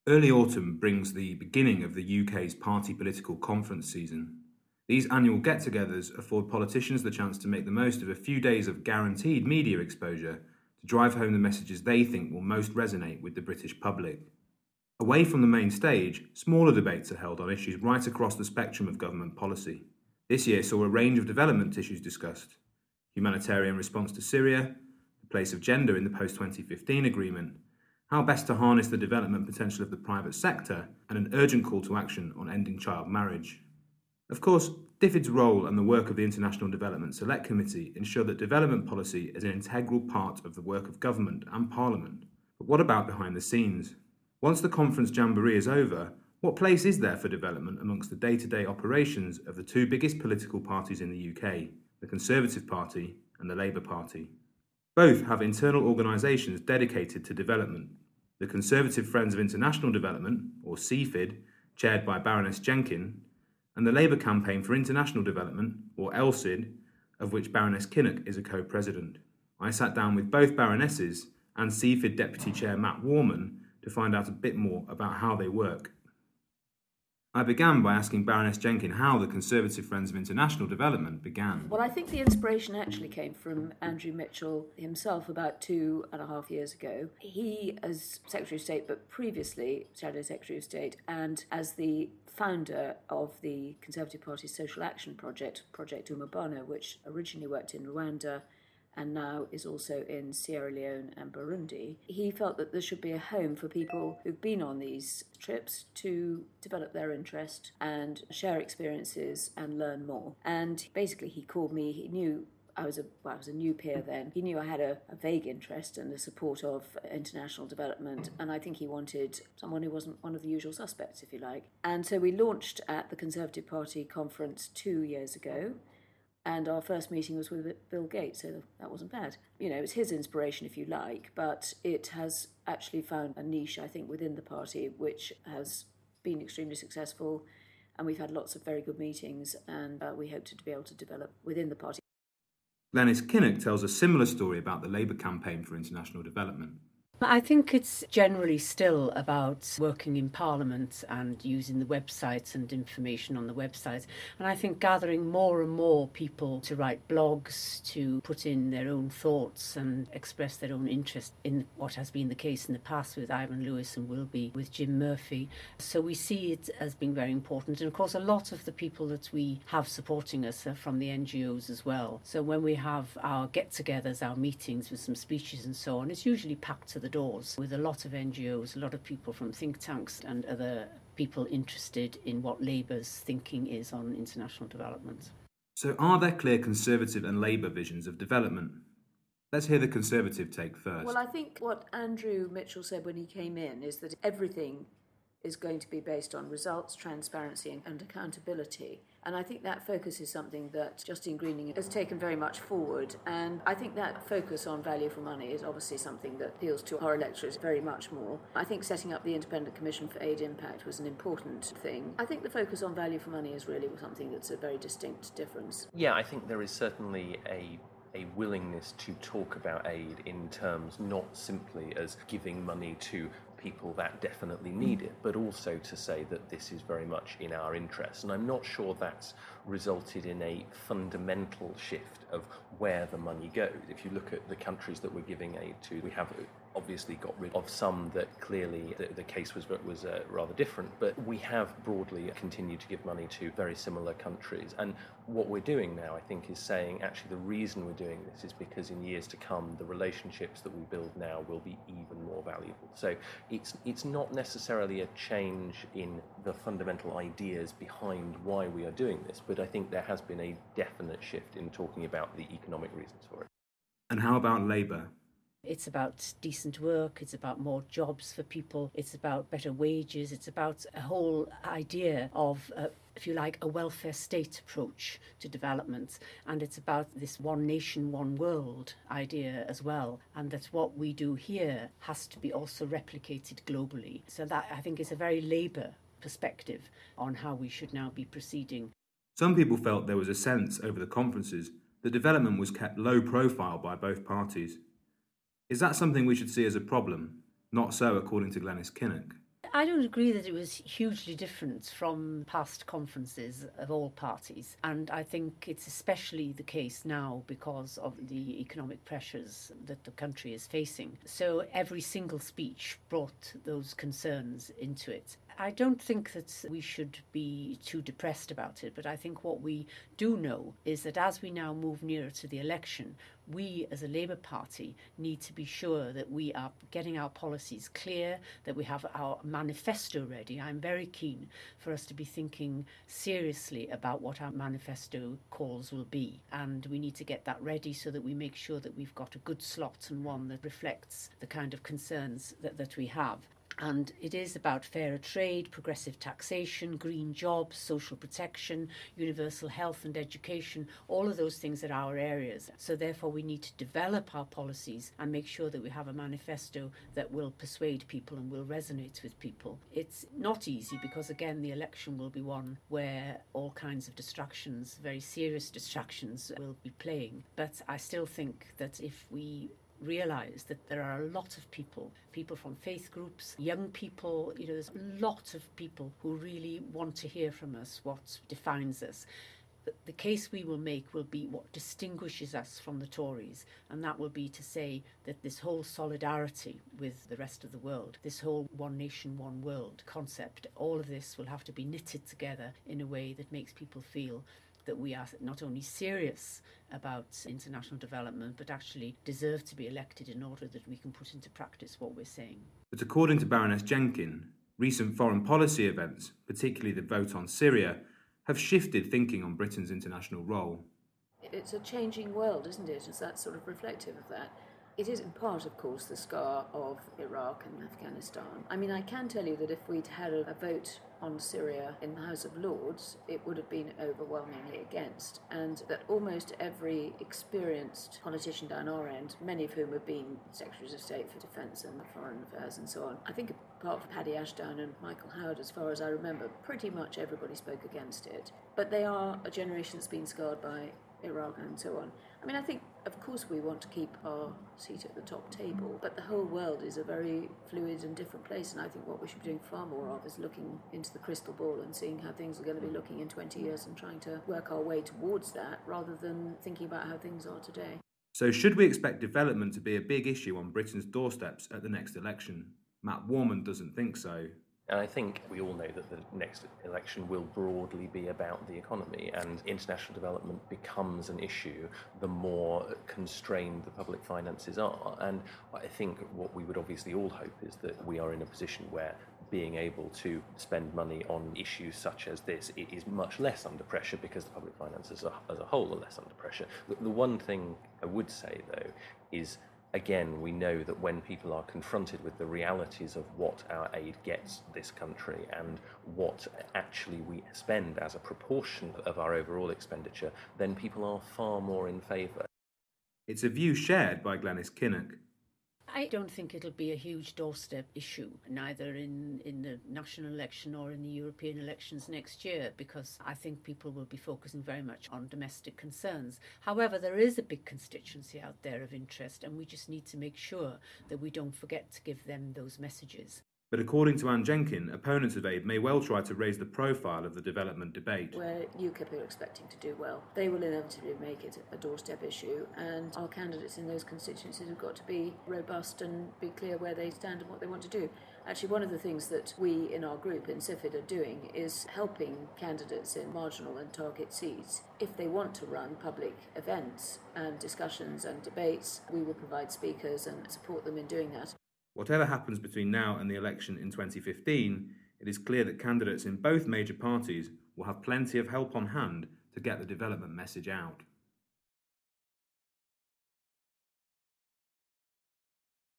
Early autumn brings the beginning of the UK's party political conference season. These annual get-togethers afford politicians the chance to make the most of a few days of guaranteed media exposure to drive home the messages they think will most resonate with the British public. Away from the main stage, smaller debates are held on issues right across the spectrum of government policy. This year saw a range of development issues discussed: humanitarian response to Syria, the place of gender in the post-2015 agreement, how best to harness the development potential of the private sector, and an urgent call to action on ending child marriage. Of course, DFID's role and the work of the International Development Select Committee ensure that development policy is an integral part of the work of government and Parliament. But what about behind the scenes? Once the conference jamboree is over, what place is there for development amongst the day-to-day operations of the two biggest political parties in the UK, the Conservative Party and the Labour Party? Both have internal organisations dedicated to development. The Conservative Friends of International Development, or CFID, chaired by Baroness Jenkin, and the Labour Campaign for International Development, or LSID, of which Baroness Kinnock is a co-president. I sat down with both Baronesses and CFID Deputy Chair Matt Warman to find out a bit more about how they work. I began by asking Baroness Jenkin how the Conservative Friends of International Development began. Well, I think the inspiration actually came from Andrew Mitchell himself about 2.5 years ago. He, as Secretary of State, but previously Shadow Secretary of State, and as the founder of the Conservative Party's Social Action Project, Project Umubano, which originally worked in Rwanda and now is also in Sierra Leone and Burundi, he felt that there should be a home for people who've been on these trips to develop their interest and share experiences and learn more. And basically he called me, he knew I was a new peer then. He knew I had a vague interest in the support of international development, and I think he wanted someone who wasn't one of the usual suspects, if you like. And so we launched at the Conservative Party conference 2 years ago, and our first meeting was with Bill Gates, so that wasn't bad. You know, it's his inspiration, if you like, but it has actually found a niche, I think, within the party, which has been extremely successful, and we've had lots of very good meetings, and we hope to be able to develop within the party. Glenys Kinnock tells a similar story about the Labour Campaign for International Development. I think it's generally still about working in Parliament and using the websites and information on the websites. And I think gathering more and more people to write blogs, to put in their own thoughts and express their own interest in what has been the case in the past with Ivan Lewis and will be with Jim Murphy. So we see it as being very important. And of course, a lot of the people that we have supporting us are from the NGOs as well. So when we have our get-togethers, our meetings with some speeches and so on, it's usually packed to the doors with a lot of NGOs, a lot of people from think tanks and other people interested in what Labour's thinking is on international development. So are there clear Conservative and Labour visions of development? Let's hear the Conservative take first. Well, I think what Andrew Mitchell said when he came in is that everything is going to be based on results, transparency and accountability. And I think that focus is something that Justine Greening has taken very much forward. And I think that focus on value for money is obviously something that appeals to our electorate very much more. I think setting up the Independent Commission for Aid Impact was an important thing. I think the focus on value for money is really something that's a very distinct difference. Yeah, I think there is certainly a willingness to talk about aid in terms not simply as giving money to people that definitely need it, but also to say that this is very much in our interest. And I'm not sure that's resulted in a fundamental shift of where the money goes. If you look at the countries that we're giving aid to, we have obviously got rid of some that clearly the case was rather different, but we have broadly continued to give money to very similar countries. And what we're doing now, I think, is saying actually the reason we're doing this is because in years to come, the relationships that we build now will be even more valuable. So it's not necessarily a change in the fundamental ideas behind why we are doing this, but I think there has been a definite shift in talking about the economic reasons for it. And how about Labour? It's about decent work, it's about more jobs for people, it's about better wages, it's about a whole idea of, if you like, a welfare state approach to development. And it's about this one nation, one world idea as well. And that what we do here has to be also replicated globally. So that, I think, is a very Labour perspective on how we should now be proceeding. Some people felt there was a sense over the conferences that development was kept low profile by both parties. Is that something we should see as a problem? Not so, according to Glenys Kinnock. I don't agree that it was hugely different from past conferences of all parties. And I think it's especially the case now because of the economic pressures that the country is facing. So every single speech brought those concerns into it. I don't think that we should be too depressed about it, but I think what we do know is that as we now move nearer to the election, we as a Labour Party need to be sure that we are getting our policies clear, that we have our manifesto ready. I'm very keen for us to be thinking seriously about what our manifesto calls will be, and we need to get that ready so that we make sure that we've got a good slot and one that reflects the kind of concerns that we have. And it is about fairer trade, progressive taxation, green jobs, social protection, universal health and education. All of those things are our areas. So therefore we need to develop our policies and make sure that we have a manifesto that will persuade people and will resonate with people. It's not easy because, again, the election will be one where all kinds of distractions, very serious distractions, will be playing. But I still think that if we realise that there are a lot of people from faith groups, young people, there's a lot of people who really want to hear from us what defines us. The case we will make will be what distinguishes us from the Tories, and that will be to say that this whole solidarity with the rest of the world, this whole one nation, one world concept, all of this will have to be knitted together in a way that makes people feel that we are not only serious about international development, but actually deserve to be elected in order that we can put into practice what we're saying. But according to Baroness Jenkin, recent foreign policy events, particularly the vote on Syria, have shifted thinking on Britain's international role. It's a changing world, isn't it? Is that sort of reflective of that? It is in part, of course, the scar of Iraq and Afghanistan. I mean, I can tell you that if we'd had a vote on Syria in the House of Lords, it would have been overwhelmingly against, and that almost every experienced politician down our end, many of whom have been Secretaries of State for Defence and Foreign Affairs and so on, I think apart from Paddy Ashdown and Michael Howard, as far as I remember, pretty much everybody spoke against it. But they are a generation that's been scarred by Iraq and so on. I mean, I think, of course, we want to keep our seat at the top table, but the whole world is a very fluid and different place, and I think what we should be doing far more of is looking into the crystal ball and seeing how things are going to be looking in 20 years and trying to work our way towards that, rather than thinking about how things are today. So should we expect development to be a big issue on Britain's doorsteps at the next election? Matt Warman doesn't think so. And I think we all know that the next election will broadly be about the economy, and international development becomes an issue the more constrained the public finances are. And I think what we would obviously all hope is that we are in a position where being able to spend money on issues such as this, it is much less under pressure because the public finances as a whole are less under pressure. The one thing I would say, though, is again, we know that when people are confronted with the realities of what our aid gets this country and what actually we spend as a proportion of our overall expenditure, then people are far more in favour. It's a view shared by Glenys Kinnock. I don't think it'll be a huge doorstep issue, neither in the national election or in the European elections next year, because I think people will be focusing very much on domestic concerns. However, there is a big constituency out there of interest, and we just need to make sure that we don't forget to give them those messages. But according to Anne Jenkin, opponents of aid may well try to raise the profile of the development debate. Where UKIP are expecting to do well, they will inevitably make it a doorstep issue, and our candidates in those constituencies have got to be robust and be clear where they stand and what they want to do. Actually, one of the things that we in our group in CIFID are doing is helping candidates in marginal and target seats. If they want to run public events and discussions and debates, we will provide speakers and support them in doing that. Whatever happens between now and the election in 2015, it is clear that candidates in both major parties will have plenty of help on hand to get the development message out.